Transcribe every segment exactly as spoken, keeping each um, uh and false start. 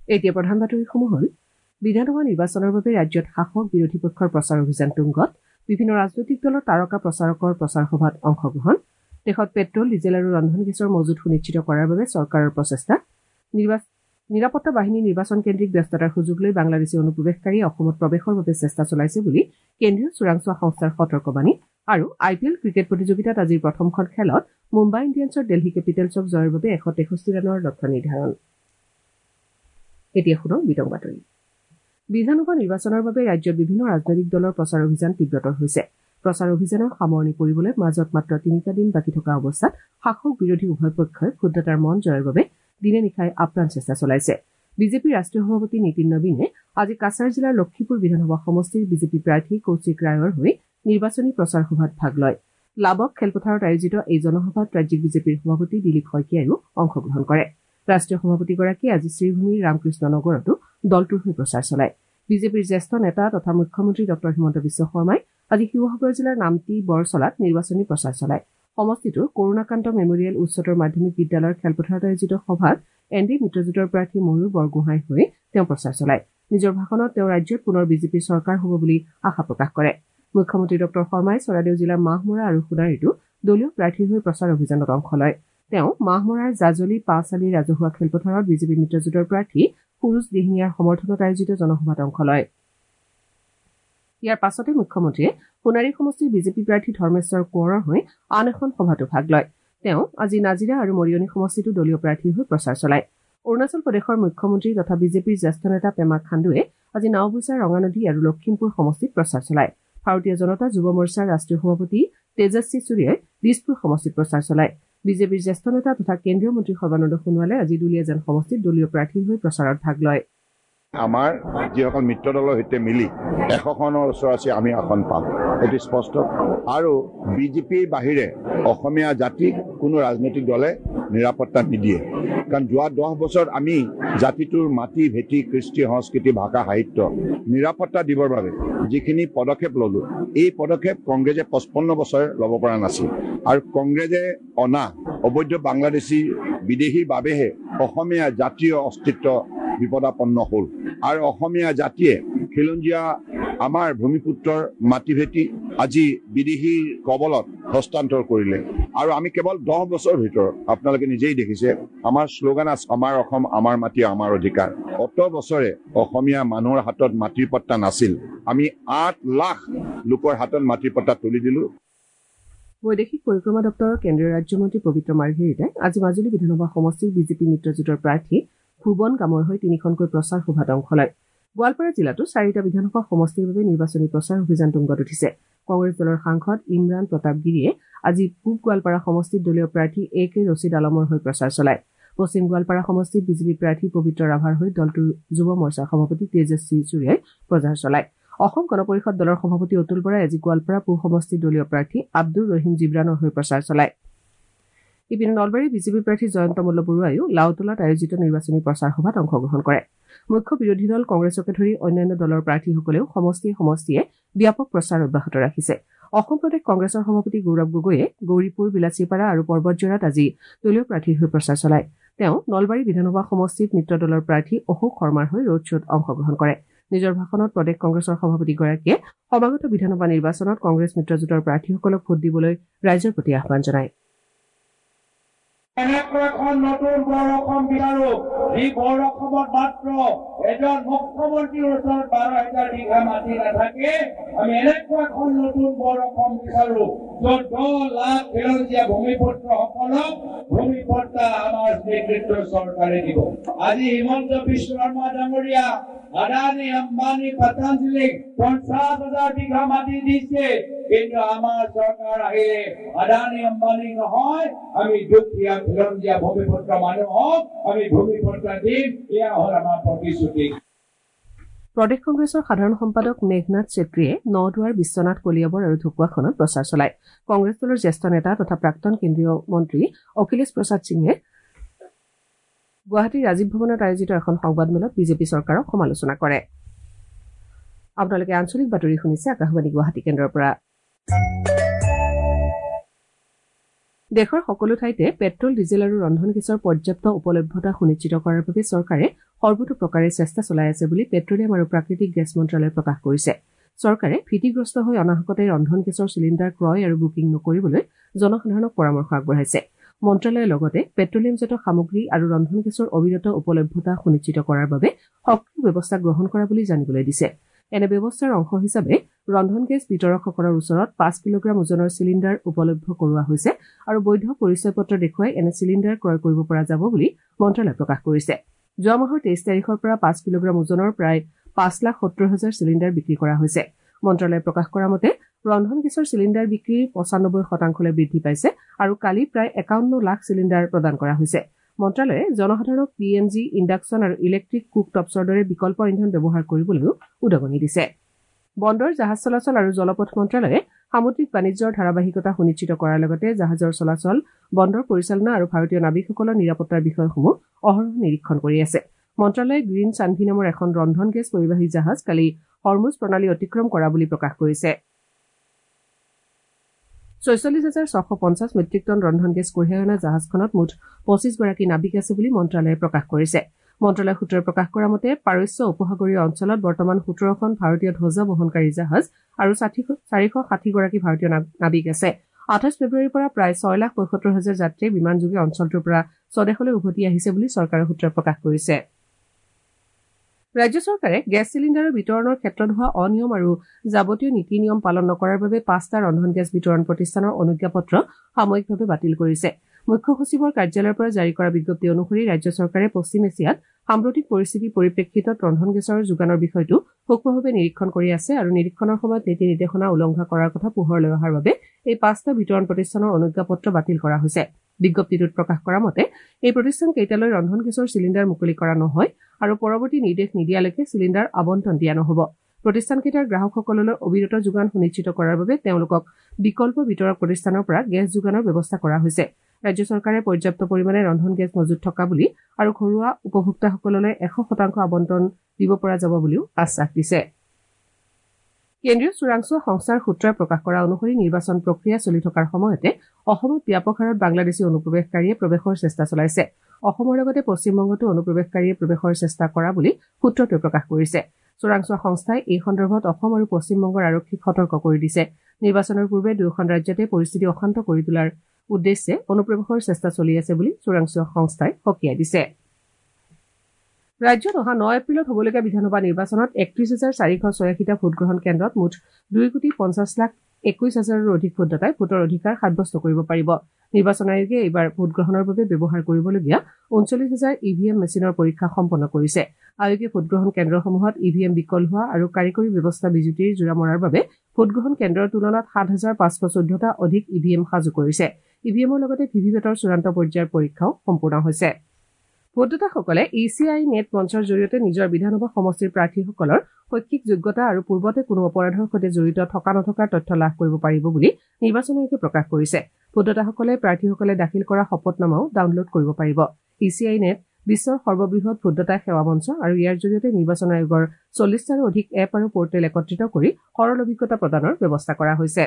এতিয়া প্ৰধান বাতৰিসমূহ হ'ল বিধানসভা নিৰ্বাচনৰ বাবে ৰাজ্যত শাসক বিৰোধী পক্ষৰ প্ৰচাৰ অভিযান তুংগত বিভিন্ন ৰাজনৈতিক দলৰ তাৰকা প্ৰচাৰকৰ প্ৰচাৰ সভাত অংশগ্ৰহণ দেশত পেট্ৰল ডিজেল আৰু ৰন্ধন গেছৰ মজুত সুনিশ্চিত কৰাৰ বাবে চৰকাৰৰ প্ৰচেষ্টা নিৰাপত্তা বাহিনী নিৰ্বাচন কেন্দ্ৰিক ব্যস্ততাৰ সুযোগ লৈ বাংলাদেশী অনুপ্ৰৱেশকাৰীয়ে অসমত প্ৰৱেশৰ বাবে চেষ্টা চলাইছে বুলি কেন্দ্ৰীয় চোৰাংচোৱা সংস্থাৰ সতৰ্কবাণী আৰু আই পি এল ক্ৰিকেট প্ৰতিযোগিতাত আজিৰ প্ৰথমখন খেলত মুম্বাই ইণ্ডিয়ানছৰ দিল্লী কেপিটেলছক জয়ৰ বাবে এশ তেষষ্ঠি ৰানৰ লক্ষ্য নিৰ্ধাৰণ এতিয়া শুনক বিতং বাতৰি বিধানসভা নিৰ্বাচনৰ বাবে ৰাজ্যৰ বিভিন্ন ৰাজনৈতিক দলৰ প্ৰচাৰ অভিযান তীব্ৰতৰ হৈছে প্ৰচাৰ অভিযানৰ সামৰণি পৰিবলৈ মাজত মাত্ৰ তিনিটা দিন বাকী থকা অৱস্থাত শাসক বিৰোধী উভয় পক্ষই ভোটদাতাৰ মন জয়ৰ বাবে দিনে নিশাই আপ্ৰাণ চেষ্টা চলাইছে বিজেপিৰ ৰাষ্ট্ৰীয় সভাপতি নীতিন নবীনে আজি কাছাৰ জিলাৰ লক্ষীপুৰ বিধানসভা সমষ্টিৰ বিজেপি প্ৰাৰ্থী কৌশিক ৰায়ৰ হৈ নিৰ্বাচনী প্ৰচাৰ সভাত ভাগ লয় লাবক খেলপথাৰত আয়োজিত এই জনসভাত ৰাজ্যিক বিজেপিৰ সভাপতি দিলীপ শইকীয়ায়ো অংশগ্ৰহণ কৰে ৰাষ্ট্ৰীয় সভাপতিগৰাকীয়ে আজি শ্ৰীভূমিৰ ৰামকৃষ্ণ নগৰতো দলটোৰ হৈ প্ৰচাৰ চলায় বিজেপিৰ জ্যেষ্ঠ নেতা তথা মুখ্যমন্ত্ৰী ডঃ হিমন্ত বিশ্ব শৰ্মাই আজি শিৱসাগৰ জিলাৰ নামটি বৰচলাত নিৰ্বাচনী প্ৰচাৰ চলায় সমষ্টিটোৰ কৰুণাকান্ত মেমৰিয়েল উচ্চতৰ মাধ্যমিক বিদ্যালয়ৰ খেলপথাৰত আয়োজিত সভাত এন ডি মিত্ৰজোঁটৰ প্ৰাৰ্থী ময়ূৰ বৰগোহাঁই হৈ তেওঁ প্ৰচাৰ চলায় নিজৰ ভাষণত তেওঁ ৰাজ্যত পুনৰ বিজেপিৰ চৰকাৰ হ'ব বুলি আশা প্ৰকাশ কৰে মুখ্যমন্ত্ৰী ডঃ শৰ্মাই চৰাইদেউ জিলাৰ মাহমৰা আৰু সোণাৰীতো দলীয় প্ৰাৰ্থীৰ হৈ প্ৰচাৰ অভিযানত অংশ লয় তেওঁ মাহমৰাৰ জাজলি পাঁচআলি ৰাজহুৱা খেলপথাৰত বিজেপি মিত্ৰজোঁটৰ প্ৰাৰ্থী সুৰুজ দিহিঙীয়াৰ সমৰ্থনত আয়োজিত জনসভাত অংশ লয় ইয়াৰ পাছতে মুখ্যমন্ত্ৰীয়ে সোণাৰী সমষ্টিৰ বিজেপি প্ৰাৰ্থী ধৰ্মেশ্বৰ কোঁৱৰৰ হৈ আন এখন সভাতো ভাগ লয় তেওঁ আজি নাজিৰা আৰু মৰিয়নি সমষ্টিতো দলীয় প্ৰাৰ্থীৰ হৈ প্ৰচাৰ চলায় অৰুণাচল প্ৰদেশৰ মুখ্যমন্ত্ৰী তথা বিজেপিৰ জ্যেষ্ঠ নেতা পেমা খাণ্ডুৱে আজি নাওবৈচা ৰঙানদী আৰু লখিমপুৰ সমষ্টিত প্ৰচাৰ চলায় ভাৰতীয় জনতা যুৱ মৰ্চাৰ ৰাষ্ট্ৰীয় সভাপতি তেজস্বী চুৰিয়াই দিছপুৰ সমষ্টিত প্ৰচাৰ চলায় বিজেপিৰ জ্যেষ্ঠ নেতা তথা কেন্দ্ৰীয় মন্ত্ৰী সৰ্বানন্দ সোণোৱালে আজি দুলীয়াজান সমষ্টিত দলীয় প্ৰাৰ্থীৰ হৈ প্ৰচাৰত ভাগ লয় আমাৰ যিসকল মিত্ৰ দলৰ সৈতে মিলি এশখনৰ ওচৰাচি আমি আসন পাম এটি স্পষ্ট আৰু বিজেপিৰ বাহিৰে অসমীয়া জাতিক কোনো ৰাজনৈতিক দলে নিৰাপত্তা নিদিয়ে কাৰণ যোৱা দহ বছৰত আমি জাতিটোৰ মাটি ভেটি কৃষ্টি সংস্কৃতি ভাষা সাহিত্য নিৰাপত্তা দিবৰ বাবে যিখিনি পদক্ষেপ ললো এই পদক্ষেপ কংগ্ৰেছে পঁচপন্ন বছৰ ল'ব পৰা নাছিল আৰু কংগ্ৰেছে অনা অবৈধ বাংলাদেশী বিদেশীৰ বাবেহে অসমীয়া জাতীয় অস্তিত্ব বিপদাপন্ন হ'ল আৰু অসমীয়া জাতিয়ে খিলঞ্জীয়া আমাৰ ভূমিপুত্ৰৰ মাটি ভেটি আজি বিদেশীৰ কবলত হস্তান্তৰ কৰিলে আৰু আমি কেৱল দহ বছৰৰ ভিতৰত আপোনালোকে নিজেই দেখিছে আমাৰ শ্লোগান আছে আমাৰ অসম আমাৰ মাটি আমাৰ অধিকাৰ অত বছৰে অসমীয়া মানুহৰ হাতত মাটিৰ পট্টা নাছিল আমি আঠ লাখ লোকৰ হাতত মাটিৰ পট্টা তুলি দিলো বৈদেশিক পৰিক্ৰমা দপ্তৰৰ কেন্দ্ৰীয় ৰাজ্যমন্ত্ৰী পবিত্ৰ মাৰ্ঘেৰিটাই আজি মাজুলী বিধানসভা সমষ্টিৰ বিজেপি মিত্ৰজোঁটৰ প্ৰাৰ্থী ভুৱন গামৰ হৈ তিনিখনকৈ প্ৰচাৰ সভাত অংশ লয় গোৱালপাৰা জিলাতো চাৰিটা বিধানসভা সমষ্টিৰ বাবে নিৰ্বাচনী প্ৰচাৰ অভিযান তুংগত উঠিছে কংগ্ৰেছ দলৰ সাংসদ ইমৰান প্ৰতাপ গিৰিয়ে আজি পূব গোৱালপাৰা সমষ্টিত দলীয় প্ৰাৰ্থী এ কে ৰছিদ আলমৰ হৈ প্ৰচাৰ চলায় পশ্চিম গোৱালপাৰা সমষ্টিত বিজেপি প্ৰাৰ্থী পবিত্ৰ ৰাভাৰ হৈ দলটোৰ যুৱ মৰ্চাৰ সভাপতি তেজস্বী চুৰিয়াই প্ৰচাৰ চলায় অসম গণ পৰিষদ দলৰ সভাপতি অতুল বৰাই আজি গোৱালপাৰা পূব সমষ্টিৰ দলীয় প্ৰাৰ্থী আব্দুৰ ৰহিম জিব্ৰানৰ হৈ প্ৰচাৰ চলায় ইপিনে নলবাৰীৰ বিজেপি প্ৰাৰ্থী জয়ন্ত মল্ল বৰুৱায়ো লাওতলাত আয়োজিত নিৰ্বাচনী প্ৰচাৰ সভাত অংশগ্ৰহণ কৰে মুখ্য বিৰোধী দল কংগ্ৰেছকে ধৰি অন্যান্য দলৰ প্ৰাৰ্থীসকলেও সমষ্টিয়ে সমষ্টিয়ে ব্যাপক প্ৰচাৰ অব্যাহত ৰাখিছে অসম প্ৰদেশ কংগ্ৰেছৰ সভাপতি গৌৰৱ গগৈয়ে গৌৰীপুৰ বিলাচীপাৰা আৰু পৰ্বতজোৰাত আজি দলীয় প্ৰাৰ্থীৰ হৈ প্ৰচাৰ চলায় তেওঁ নলবাৰী বিধানসভা সমষ্টিত মিত্ৰ দলৰ প্ৰাৰ্থী অশোক শৰ্মাৰ হৈ ৰোড শ্বত অংশগ্ৰহণ কৰে নিজৰ ভাষণত প্ৰদেশ কংগ্ৰেছৰ সভাপতিগৰাকীয়ে সমাগত বিধানসভা নিৰ্বাচনত কংগ্ৰেছ মিত্ৰজোঁটৰ প্ৰাৰ্থীসকলক ভোট দিবলৈ ৰাইজৰ প্ৰতি আহ্বান জনায় এনেকুৱা এখন নতুন বৰ অসম বিচাৰো এই বৰ অসমত মাত্ৰ এজন মুখ্যমন্ত্ৰীৰ ওচৰত বাৰ হাজাৰ বিঘা মাটি নাথাকে আমি এনেকুৱা এখন নতুন বৰ অসম বিচাৰো য'ত দহ লাখ খিলঞ্জীয়া ভূমিপুত্ৰসকলক ভূমিপট্টা আমাৰ নেতৃত্বৰ চৰকাৰে দিব আজি হিমন্ত বিশ্ব শৰ্মা ডাঙৰীয়া আদানী আম্বানী পতঞ্জলিক পঞ্চাশ হাজাৰ বিঘা মাটি দিছে কিন্তু আমাৰ চৰকাৰ আহিলে আদানী আম্বানী নহয় আমি দুখীয়া খিলঞ্জীয়া ভূমিপুত্ৰ মানুহক আমি ভূমিপট্টা দিম এয়া হ'ল আমাৰ প্ৰতিশ্ৰুতি প্ৰদেশ কংগ্ৰেছৰ সাধাৰণ সম্পাদক মেঘনাথ চেত্ৰীয়ে নদুৱাৰ বিশ্বনাথ কলিয়াবৰ আৰু ঢকুৱাখনত প্ৰচাৰ চলায় কংগ্ৰেছ দলৰ জ্যেষ্ঠ নেতা তথা প্ৰাক্তন কেন্দ্ৰীয় মন্ত্ৰী অখিলেশ প্ৰসাদ সিঙে গুৱাহাটীৰ ৰাজীৱ ভৱনত আয়োজিত এখন সংবাদমেলত বিজেপি চৰকাৰক সমালোচনা কৰে আপোনালোকে আঞ্চলিক বাতৰি শুনিছে আকাশবাণী গুৱাহাটী কেন্দ্ৰৰ পৰা দেশৰ সকলো ঠাইতে পেট্ৰল ডিজেল আৰু ৰন্ধন গেছৰ পৰ্যাপ্ত উপলব্ধতা সুনিশ্চিত কৰাৰ বাবে চৰকাৰে সৰ্বতোপ্ৰকাৰে চেষ্টা চলাই আছে বুলি পেট্ৰলিয়াম আৰু প্ৰাকৃতিক গেছ মন্ত্ৰালয়ে প্ৰকাশ কৰিছে। চৰকাৰে ভীতিগ্ৰস্ত হৈ অনাহকতে ৰন্ধন গেছৰ চিলিণ্ডাৰ ক্ৰয় আৰু বুকিং নকৰিবলৈ জনসাধাৰণক পৰামৰ্শ আগবঢ়াইছে। মন্ত্ৰালয়ে লগতে পেট্ৰলিয়ামজাত সামগ্ৰী আৰু ৰন্ধন গেছৰ অবিৰত উপলব্ধতা সুনিশ্চিত কৰাৰ বাবে সক্ৰিয় ব্যৱস্থা গ্ৰহণ কৰা বুলি জানিবলৈ দিছে। এনে ব্যৱস্থাৰ অংশ হিচাপে ৰন্ধন গেছ বিতৰকসকলৰ ওচৰত পাঁচ কিলোগ্ৰাম ওজনৰ চিলিণ্ডাৰ উপলব্ধ কৰোৱা হৈছে আৰু বৈধ পৰিচয় পত্ৰ দেখুৱাই এনে চিলিণ্ডাৰ ক্ৰয় কৰিব পৰা যাব বুলি মন্ত্ৰালয়ে প্ৰকাশ কৰিছে। যোৱা মাহৰ তেইছ তাৰিখৰ পৰা পাঁচ কিলোগ্ৰাম ওজনৰ প্ৰায় পাঁচ লাখ সত্তৰ হাজাৰ চিলিণ্ডাৰ বিক্ৰী কৰা হৈছে। মন্ত্ৰালয়ে প্ৰকাশ কৰা মতে ৰন্ধন গেছৰ চিলিণ্ডাৰ বিক্ৰী পঁচানব্বৈ শতাংশলৈ বৃদ্ধি পাইছে আৰু কালি প্ৰায় একাৱন্ন লাখ চিলিণ্ডাৰ প্ৰদান কৰা হৈছে। মন্ত্ৰালয়ে জনসাধাৰণক পি এন জি, ইণ্ডাকশ্যন আৰু ইলেক্ট্ৰিক কুক টপছৰ দৰে বিকল্প ইন্ধন ব্যৱহাৰ কৰিবলৈও উদগনি দিছে। বন্দৰ, জাহাজ চলাচল আৰু জলপথ মন্ত্ৰালয়ে সামুদ্ৰিক বাণিজ্যৰ ধাৰাবাহিকতা সুনিশ্চিত কৰাৰ লগতে জাহাজৰ চলাচল, বন্দৰ পৰিচালনা আৰু ভাৰতীয় নাবিকসকলৰ নিৰাপত্তাৰ বিষয়সমূহ অহৰহ নিৰীক্ষণ কৰি আছে। মন্ত্ৰালয়ে গ্ৰীণ চানভি নামৰ এখন ৰন্ধন গেছ পৰিবাহী জাহাজ কালি হৰমুজ প্ৰণালী অতিক্ৰম কৰা বুলি প্ৰকাশ কৰিছে। ছয়চল্লিছ হাজাৰ ছশ পঞ্চাছ মেট্ৰিক টন ৰন্ধন গেছ কঢ়িয়াই অনা জাহাজখনত মুঠ পঁচিছ গৰাকী নাবিক আছে বুলি মন্ত্ৰালয়ে প্ৰকাশ কৰিছে। মন্ত্ৰালয় সূত্ৰই প্ৰকাশ কৰা মতে পাৰস্য উপসাগৰীয় অঞ্চলত বৰ্তমান সোতৰখন ভাৰতীয় ধ্বজা বহনকাৰী জাহাজ আৰু চাৰিশ ষাঠি গৰাকী ভাৰতীয় নাবিক আছে। আঠাইছ ফেব্ৰুৱাৰীৰ পৰা প্ৰায় ছয় লাখ পঁয়সত্তৰ হাজাৰ যাত্ৰীয়ে বিমানযোগে অঞ্চলটোৰ পৰা স্বদেশলৈ উভতি আহিছে বুলি চৰকাৰৰ সূত্ৰই প্ৰকাশ কৰিছে। ৰাজ্য চৰকাৰে গেছ চিলিণ্ডাৰৰ বিতৰণৰ ক্ষেত্ৰত হোৱা অনিয়ম আৰু যাৱতীয় নীতি নিয়ম পালন নকৰাৰ বাবে পাঁচটা ৰন্ধন গেছ বিতৰণ প্ৰতিষ্ঠানৰ অনুজ্ঞাপত্ৰ সাময়িকভাৱে বাতিল কৰিছে। মুখ্য সচিবৰ কাৰ্যালয়ৰ পৰা জাৰি কৰা বিজ্ঞপ্তি অনুসৰি ৰাজ্য চৰকাৰে পশ্চিম এছিয়াত সাম্প্ৰতিক পৰিস্থিতিৰ পৰিপ্ৰেক্ষিতত ৰন্ধন গেছৰ যোগানৰ বিষয়টো সূক্ষ্মভাৱে নিৰীক্ষণ কৰি আছে আৰু নিৰীক্ষণৰ সময়ত নীতি নিৰ্দেশনা উলংঘা কৰাৰ কথা পোহৰলৈ অহাৰ বাবে এই পাঁচটা বিতৰণ প্ৰতিষ্ঠানৰ অনুজ্ঞাপত্ৰ বাতিল কৰা হৈছে। বিজ্ঞপ্তিটোত প্ৰকাশ কৰা মতে এই প্ৰতিষ্ঠান কেইটালৈ ৰন্ধন গেছৰ চিলিণ্ডাৰ মুকলি কৰা নহয় আৰু পৰৱৰ্তী নিৰ্দেশ নিদিয়ালৈকে চিলিণ্ডাৰ আবণ্টন দিয়া নহ'ব। প্ৰতিষ্ঠানকেইটাৰ গ্ৰাহকসকললৈ অবিৰত যোগান সুনিশ্চিত কৰাৰ বাবে তেওঁলোকক বিকল্প বিতৰক প্ৰতিষ্ঠানৰ পৰা গেছ যোগানৰ ব্যৱস্থা কৰা হৈছে। ৰাজ্য চৰকাৰে পৰ্যাপ্ত পৰিমাণে ৰন্ধন গেছ মজুত থকা বুলি আৰু ঘৰুৱা উপভোক্তাসকললৈ এশ শতাংশ আবণ্টন দিব পৰা যাব বুলিও আশ্বাস দিছে। কেন্দ্ৰীয় চোৰাংচোৱা সংস্থাৰ সূত্ৰই প্ৰকাশ কৰা অনুসৰি নিৰ্বাচন প্ৰক্ৰিয়া চলি থকাৰ সময়তে অসমত ব্যাপক হাৰত বাংলাদেশী অনুপ্ৰৱেশকাৰীয়ে প্ৰৱেশৰ চেষ্টা চলাইছে। অসমৰ লগতে পশ্চিমবংগতো অনুপ্ৰৱেশকাৰীয়ে প্ৰৱেশৰ চেষ্টা কৰা বুলি সূত্ৰটোৱে প্ৰকাশ কৰিছে। চোৰাংচোৱা সংস্থাই এই সন্দৰ্ভত অসম আৰু পশ্চিমবংগৰ আৰক্ষীক সতৰ্ক কৰি দিছে। নিৰ্বাচনৰ পূৰ্বে দুয়োখন ৰাজ্যতে পৰিস্থিতি অশান্ত কৰি তোলাৰ উদ্দেশ্যে অনুপ্ৰৱেশৰ চেষ্টা চলি আছে বুলি চোৰাংচোৱা সংস্থাই সকীয়াই দিছে। ৰাজ্যত অহা ন এপ্ৰিলত হ'বলগীয়া বিধানসভা নিৰ্বাচনত একত্ৰিশ হাজাৰ চাৰিশ ছয়াশীটা ভোটগ্ৰহণ কেন্দ্ৰত মুঠ দুই কোটি পঞ্চাছ লাখ একৈশ হাজাৰৰো অধিক ভোটদাতাই ভোটৰ অধিকাৰ সাব্যস্ত কৰিব পাৰিব। নিৰ্বাচন আয়োগে এইবাৰ ভোটগ্ৰহণৰ বাবে ব্যৱহাৰ কৰিবলগীয়া ঊনচল্লিছ হাজাৰ ই ভি এম মেচিনৰ পৰীক্ষা সম্পন্ন কৰিছে। আয়োগে ভোটগ্ৰহণ কেন্দ্ৰসমূহত ই ভি এম বিকল হোৱা আৰু কাৰিকৰী ব্যৱস্থা বিজুতিৰ জোৰা মৰাৰ বাবে ভোটগ্ৰহণ কেন্দ্ৰৰ তুলনাত সাত হাজাৰ পাঁচশ চৈধ্যটা অধিক ই ভি এম সাজু কৰিছে। ই ভি এমৰ লগতে ভি ভি পেটৰ চূড়ান্ত পৰ্যায়ৰ পৰীক্ষাও সম্পূৰ্ণ হৈছে। ভোটদাতাসকলে ই চি আই নেট মঞ্চৰ জৰিয়তে নিজৰ বিধানসভা সমষ্টিৰ প্ৰাৰ্থীসকলৰ শৈক্ষিক যোগ্যতা আৰু পূৰ্বতে কোনো অপৰাধৰ সৈতে জড়িত থকা নথকাৰ তথ্য লাভ কৰিব পাৰিব বুলি নিৰ্বাচন আয়োগে প্ৰকাশ কৰিছে। ভোটদাতাসকলে প্ৰাৰ্থীসকলে দাখিল কৰা শপতনামাও ডাউনলোড কৰিব পাৰিব। ই চি আই নেট বিশ্বৰ সৰ্ববৃহৎ ভোটদাতা সেৱা মঞ্চ আৰু ইয়াৰ জৰিয়তে নিৰ্বাচন আয়োগৰ চল্লিছটাৰো অধিক এপ আৰু পৰ্টেল একত্ৰিত কৰি সৰল অভিজ্ঞতা প্ৰদানৰ ব্যৱস্থা কৰা হৈছে।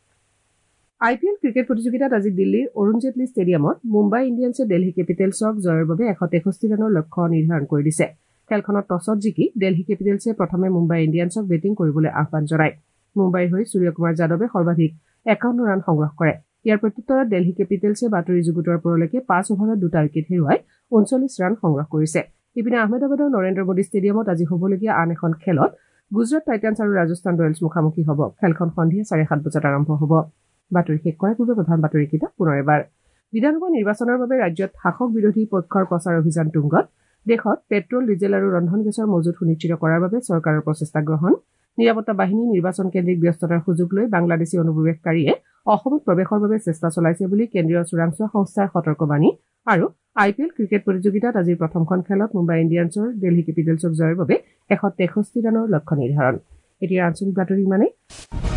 আই পি এল ক্ৰিকেট প্ৰতিযোগিতাত আজি দিল্লীৰ অৰুণ জেটলী ষ্টেডিয়ামত মুম্বাই ইণ্ডিয়ানছে দেলহি কেপিটেলছক জয়ৰ বাবে এশ তেষষ্ঠি ৰানৰ লক্ষ্য নিৰ্ধাৰণ কৰি দিছে। খেলখনত টছত জিকি দেলহি কেপিটেলছে প্ৰথমে মুম্বাই ইণ্ডিয়ানছক বেটিং কৰিবলৈ আহ্বান জনায়। মুম্বাইৰ হৈ সূৰ্যকুমাৰ যাদৱে সৰ্বাধিক একাৱন্ন ৰান সংগ্ৰহ কৰে। ইয়াৰ প্ৰত্যুত্তৰত দেলহি কেপিটেলছে বাতৰি যুগুতোৱাৰ পৰলৈকে পাঁচ অভাৰত দুটা উইকেট হেৰুৱাই ঊনচল্লিছ ৰান সংগ্ৰহ কৰিছে। ইপিনে আহমেদাবাদৰ নৰেন্দ্ৰ মোদী ষ্টেডিয়ামত আজি হ'বলগীয়া আন এখন খেলত গুজৰাট টাইটান্ছ আৰু ৰাজস্থান ৰয়েলছ মুখামুখি হ'ব। খেলখন সন্ধিয়া চাৰে সাত বজাত আৰম্ভ হ'ব। বাতৰি শেষ কৰাৰ পূৰ্বে প্ৰধান বাতৰিকেইটা পুনৰ এবাৰ। বিধানসভা নিৰ্বাচনৰ বাবে ৰাজ্যত শাসক বিৰোধী পক্ষৰ প্ৰচাৰ অভিযান তুংগত। দেশত পেট্ৰল, ডিজেল আৰু ৰন্ধন গেছৰ মজুত সুনিশ্চিত কৰাৰ বাবে চৰকাৰৰ প্ৰচেষ্টা গ্ৰহণ। নিৰাপত্তা বাহিনী নিৰ্বাচন কেন্দ্ৰিক ব্যস্ততাৰ সুযোগ লৈ বাংলাদেশী অনুপ্ৰৱেশকাৰীয়ে অসমত প্ৰৱেশৰ বাবে চেষ্টা চলাইছে বুলি কেন্দ্ৰীয় চোৰাংচোৱা সংস্থাৰ সতৰ্কবাণী। আৰু আই পি এল ক্ৰিকেট প্ৰতিযোগিতাত আজিৰ প্ৰথমখন খেলত মুম্বাই ইণ্ডিয়ানছৰ দেলহি কেপিটেলছক জয়ৰ বাবে এশ তেষষ্ঠি ৰানৰ লক্ষ্য নিৰ্ধাৰণ। এতিয়া আঞ্চলিক বাতৰি ইমানেই।